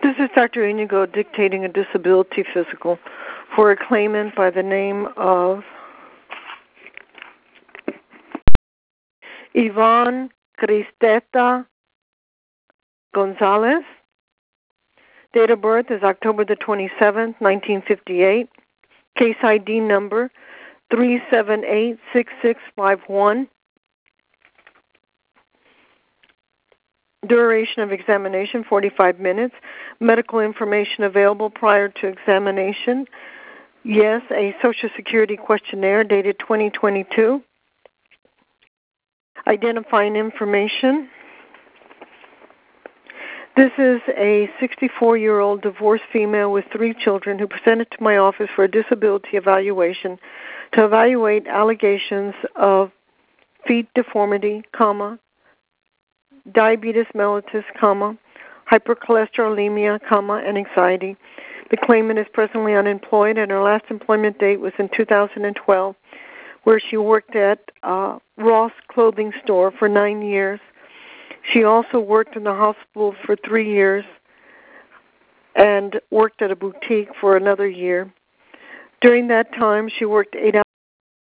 This is Dr. Inigo dictating a disability physical for a claimant by the name of Yvonne Cristeta Gonzalez. Date of birth is October the 27th, 1958. Case ID number 3786651. Duration of examination, 45 minutes. Medical information available prior to examination. Yes, a Social Security questionnaire dated 2022. Identifying information. This is a 64-year-old divorced female with 3 children who presented to my office for a disability evaluation to evaluate allegations of feet deformity, diabetes mellitus, hypercholesterolemia, and anxiety. The claimant is presently unemployed, and her last employment date was in 2012, where she worked at Ross Clothing Store for 9 years. She also worked in the hospital for 3 years and worked at a boutique for another year. During that time, she worked 8 hours.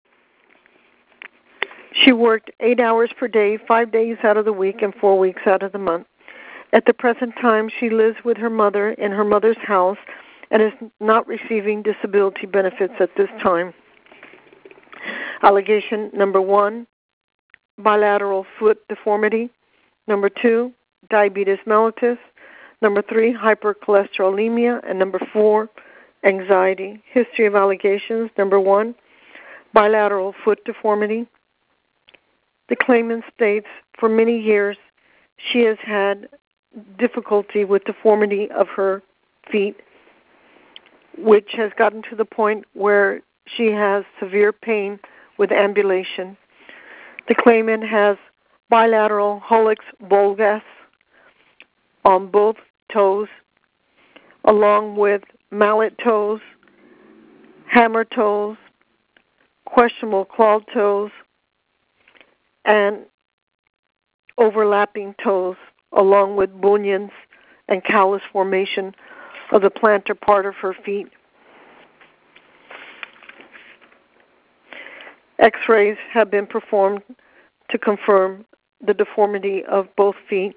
She worked 8 hours per day, 5 days out of the week, and 4 weeks out of the month. At the present time, she lives with her mother in her mother's house and is not receiving disability benefits at this time. Allegation number 1, bilateral foot deformity. Number 2, diabetes mellitus. Number 3, hypercholesterolemia. And number 4, anxiety. History of allegations. Number 1, bilateral foot deformity. The claimant states for many years she has had difficulty with deformity of her feet, which has gotten to the point where she has severe pain with ambulation. The claimant has bilateral hallux vulgus on both toes, along with mallet toes, hammer toes, questionable clawed toes, and overlapping toes, along with bunions and callus formation of the plantar part of her feet. X-rays have been performed to confirm the deformity of both feet.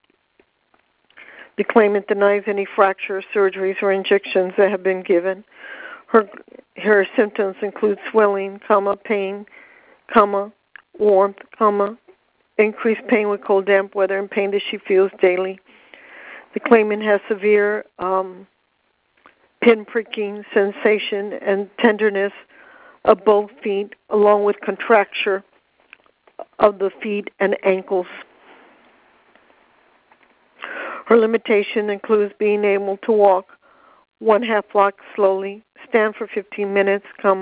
The claimant denies any fracture, surgeries, or injections that have been given. Her symptoms include swelling, pain, warmth, increased pain with cold, damp weather, and pain that she feels daily. The claimant has severe pin-pricking sensation and tenderness of both feet, along with contracture of the feet and ankles. Her limitation includes being able to walk 1/2 block slowly, stand for 15 minutes,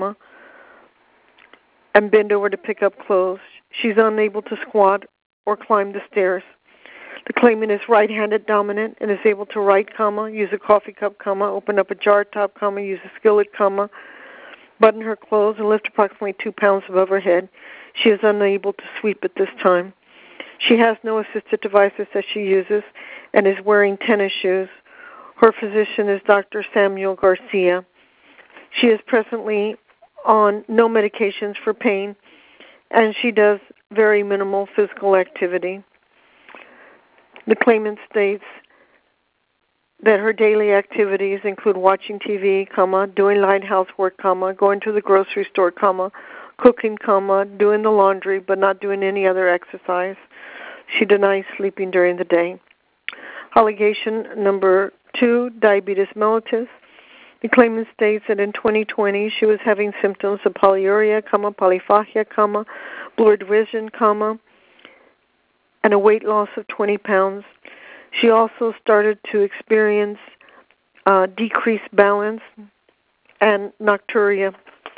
and bend over to pick up clothes. She's unable to squat or climb the stairs. The claimant is right-handed dominant and is able to write, use a coffee cup, open up a jar top, use a skillet, button her clothes, and lift approximately 2 pounds above her head. She is unable to sweep at this time. She has no assisted devices that she uses and is wearing tennis shoes. Her physician is Dr. Samuel Garcia. She is presently on no medications for pain, and she does very minimal physical activity. The claimant states that her daily activities include watching TV, doing light housework, going to the grocery store, cooking, doing the laundry, but not doing any other exercise. She denies sleeping during the day. Allegation number 2, diabetes mellitus. The claimant states that in 2020 she was having symptoms of polyuria, polyphagia, blurred vision, and a weight loss of 20 pounds. She also started to experience decreased balance and nocturia.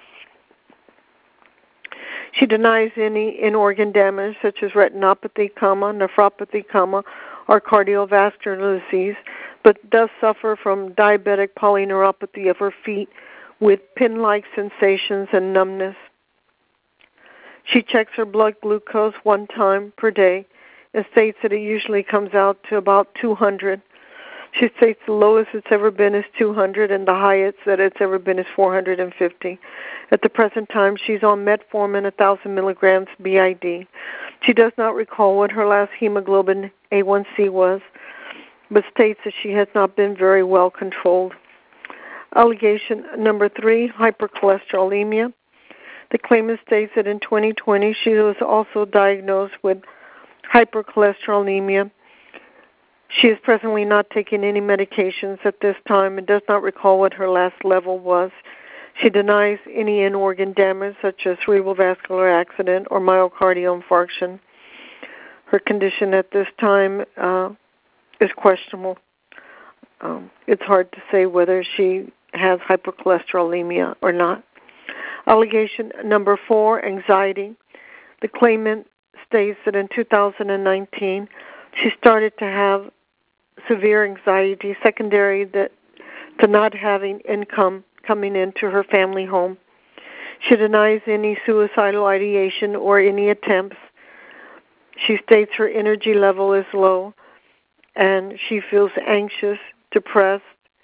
She denies any in-organ damage such as retinopathy, nephropathy, or cardiovascular disease, but does suffer from diabetic polyneuropathy of her feet with pin-like sensations and numbness. She checks her blood glucose 1 time per day and states that it usually comes out to about 200. She states the lowest it's ever been is 200 and the highest that it's ever been is 450. At the present time, she's on metformin 1,000 milligrams BID. She does not recall what her last hemoglobin A1C was, but states that she has not been very well controlled. Allegation number 3, hypercholesterolemia. The claimant states that in 2020 she was also diagnosed with hypercholesterolemia. She is presently not taking any medications at this time and does not recall what her last level was. She denies any in-organ damage such as cerebral vascular accident or myocardial infarction. Her condition at this time is questionable. It's hard to say whether she has hypercholesterolemia or not. Allegation number 4, anxiety. The claimant states that in 2019 she started to have severe anxiety secondary to not having income coming into her family home. She denies any suicidal ideation or any attempts. She states her energy level is low and she feels anxious, depressed,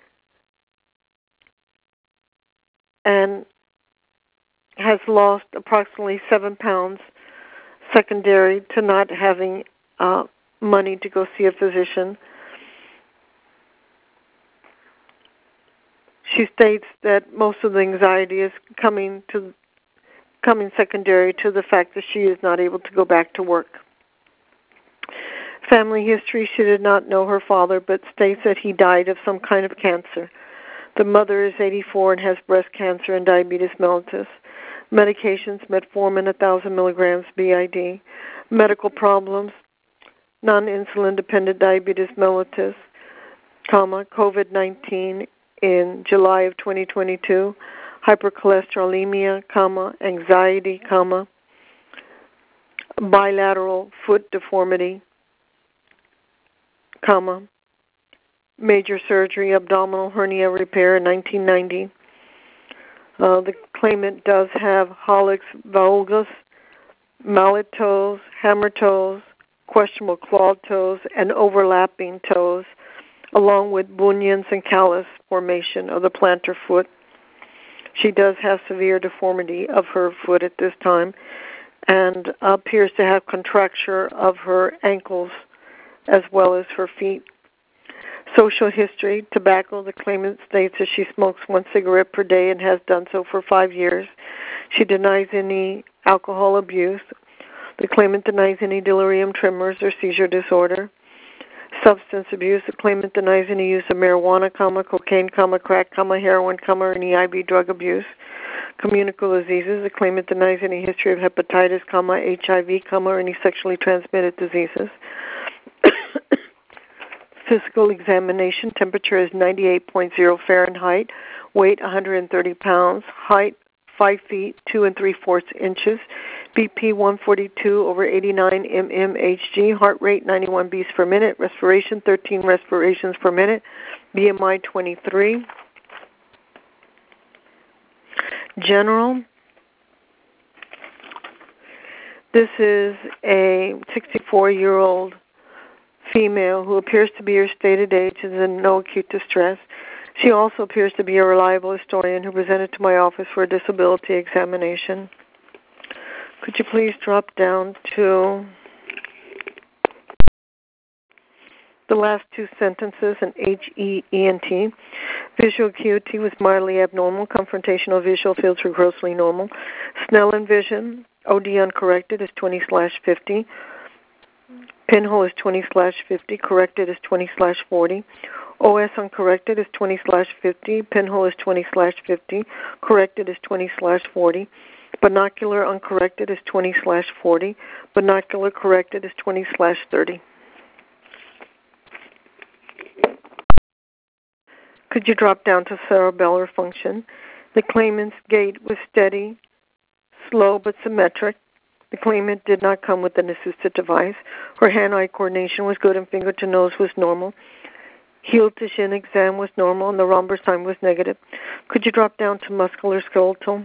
and has lost approximately 7 pounds secondary to not having money to go see a physician. She states that most of the anxiety is coming secondary to the fact that she is not able to go back to work. Family history, she did not know her father, but states that he died of some kind of cancer. The mother is 84 and has breast cancer and diabetes mellitus. Medications, metformin 1,000 milligrams BID. Medical problems, non-insulin dependent diabetes mellitus, COVID-19 in July of 2022, hypercholesterolemia, anxiety, bilateral foot deformity, major surgery, abdominal hernia repair in 1990. The claimant does have hallux valgus, mallet toes, hammer toes, questionable clawed toes, and overlapping toes, along with bunions and callus formation of the plantar foot. She does have severe deformity of her foot at this time and appears to have contracture of her ankles as well as her feet. Social history, tobacco. The claimant states that she smokes 1 cigarette per day and has done so for 5 years. She denies any alcohol abuse. The claimant denies any delirium tremors or seizure disorder. Substance abuse. The claimant denies any use of marijuana, cocaine, crack, heroin, or any IV drug abuse. Communicable diseases. The claimant denies any history of hepatitis, HIV, or any sexually transmitted diseases. Physical examination. Temperature is 98.0 Fahrenheit. Weight 130 pounds. Height 5 feet 2 3/4 inches. BP 142/89 mmHg. Heart rate 91 beats per minute. Respiration 13 respirations per minute. BMI 23. General. This is a 64-year-old female who appears to be her stated age and is in no acute distress. She also appears to be a reliable historian who presented to my office for a disability examination. Could you please drop down to the last 2 sentences in HEENT? Visual acuity was mildly abnormal. Confrontational visual fields were grossly normal. Snellen vision, OD uncorrected, is 20/50. Pinhole is 20/50. Corrected is 20/40. OS uncorrected is 20/50. Pinhole is 20/50. Corrected is 20/40. Binocular uncorrected is 20/40. Binocular corrected is 20/30. Could you drop down to cerebellar function? The claimant's gait was steady, slow but symmetric. The claimant did not come with an assisted device. Her hand-eye coordination was good and finger to nose was normal. Heel to shin exam was normal and the Romberg sign was negative. Could you drop down to muscular skeletal?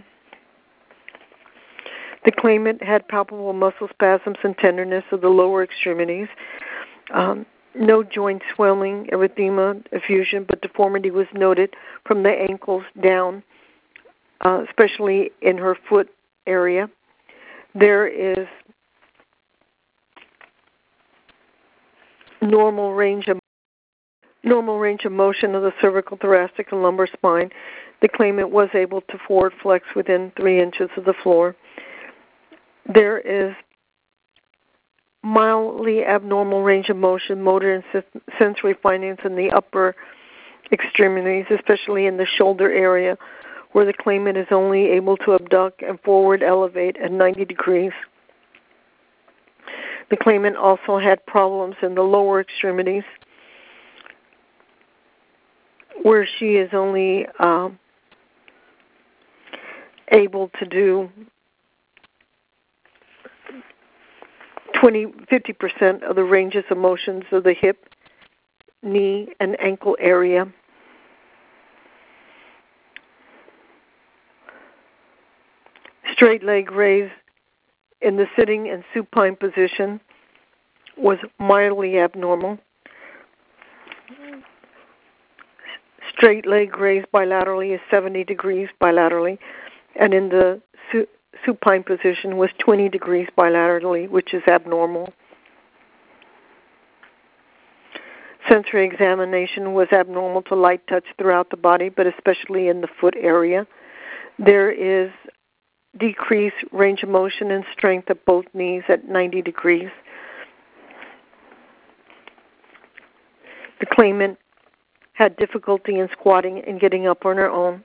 The claimant had palpable muscle spasms and tenderness of the lower extremities. No joint swelling, erythema, effusion, but deformity was noted from the ankles down, especially in her foot area. There is normal range of motion of the cervical, thoracic, and lumbar spine. The claimant was able to forward flex within 3 inches of the floor. There is mildly abnormal range of motion, motor and sensory findings in the upper extremities, especially in the shoulder area, where the claimant is only able to abduct and forward elevate at 90 degrees. The claimant also had problems in the lower extremities, where she is only able to do 50% of the ranges of motions of the hip, knee, and ankle area. Straight leg raise in the sitting and supine position was mildly abnormal. Straight leg raise bilaterally is 70 degrees bilaterally, and in the supine position was 20 degrees bilaterally, which is abnormal. Sensory examination was abnormal to light touch throughout the body, but especially in the foot area. There is decreased range of motion and strength of both knees at 90 degrees. The claimant had difficulty in squatting and getting up on her own.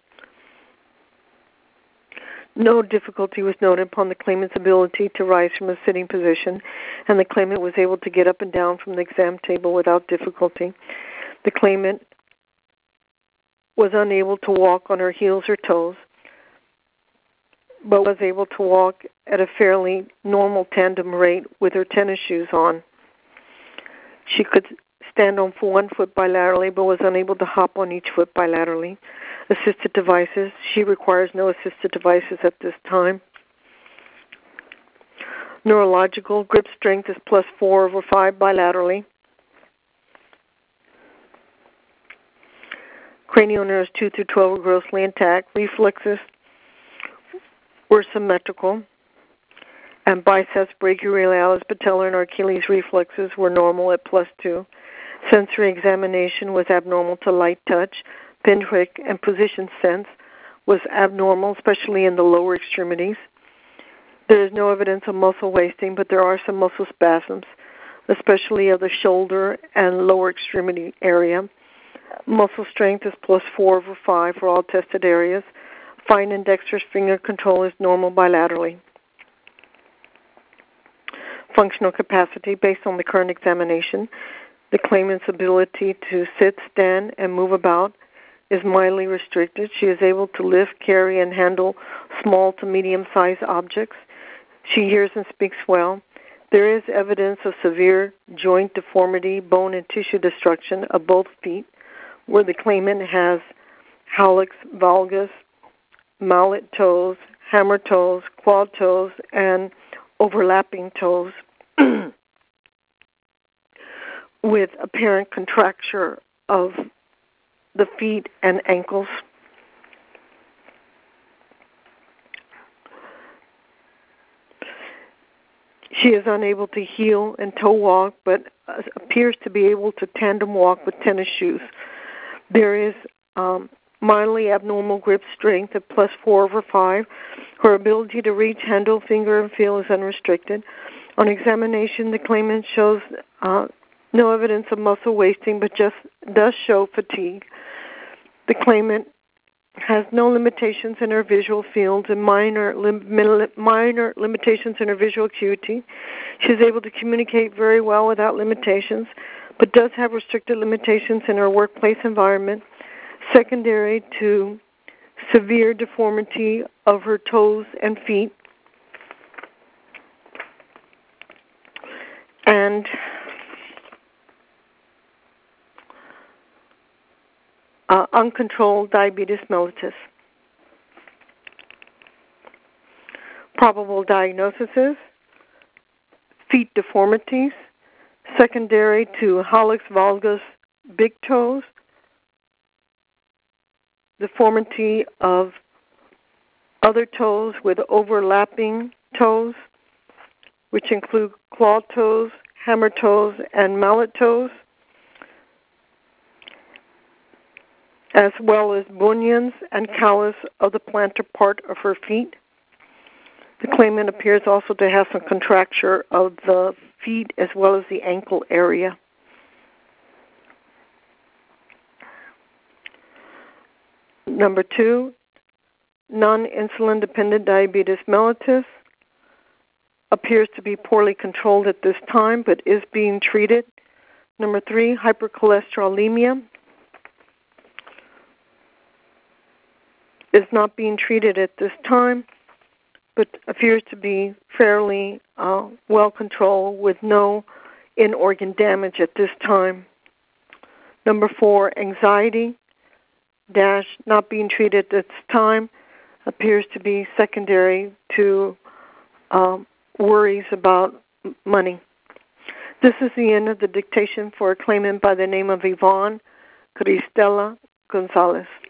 No difficulty was noted upon the claimant's ability to rise from a sitting position, and the claimant was able to get up and down from the exam table without difficulty. The claimant was unable to walk on her heels or toes, but was able to walk at a fairly normal tandem rate with her tennis shoes on. She could stand on one foot bilaterally, but was unable to hop on each foot bilaterally. Assisted devices. She requires no assisted devices at this time. Neurological grip strength is +4/5 bilaterally. Cranial nerves 2 through 12 were grossly intact. Reflexes were symmetrical. And biceps, brachioradialis, patellar, and Achilles reflexes were normal at +2. Sensory examination was abnormal to light touch. Pinprick and position sense was abnormal, especially in the lower extremities. There is no evidence of muscle wasting, but there are some muscle spasms, especially of the shoulder and lower extremity area. Muscle strength is +4/5 for all tested areas. Fine and dexterous finger control is normal bilaterally. Functional capacity based on the current examination. The claimant's ability to sit, stand, and move about is mildly restricted. She is able to lift, carry, and handle small to medium-sized objects. She hears and speaks well. There is evidence of severe joint deformity, bone and tissue destruction of both feet, where the claimant has hallux valgus, mallet toes, hammer toes, quad toes, and overlapping toes with apparent contracture of the feet and ankles. She is unable to heel and toe walk, but appears to be able to tandem walk with tennis shoes. There is mildly abnormal grip strength at +4/5. Her ability to reach, handle, finger, and feel is unrestricted. On examination, the claimant shows no evidence of muscle wasting, but just does show fatigue. The claimant has no limitations in her visual fields and minor limitations in her visual acuity. She is able to communicate very well without limitations, but does have restricted limitations in her workplace environment, secondary to severe deformity of her toes and feet, and uncontrolled diabetes mellitus. Probable diagnosis is feet deformities, secondary to hallux valgus, big toes, deformity of other toes with overlapping toes, which include claw toes, hammer toes, and mallet toes, as well as bunions and callus of the plantar part of her feet. The claimant appears also to have some contracture of the feet as well as the ankle area. Number 2, non-insulin dependent diabetes mellitus appears to be poorly controlled at this time but is being treated. Number 3, hypercholesterolemia is not being treated at this time but appears to be fairly well controlled with no in-organ damage at this time. Number 4, anxiety not being treated at this time appears to be secondary to worries about money. This is the end of the dictation for a claimant by the name of Yvonne Cristela Gonzalez.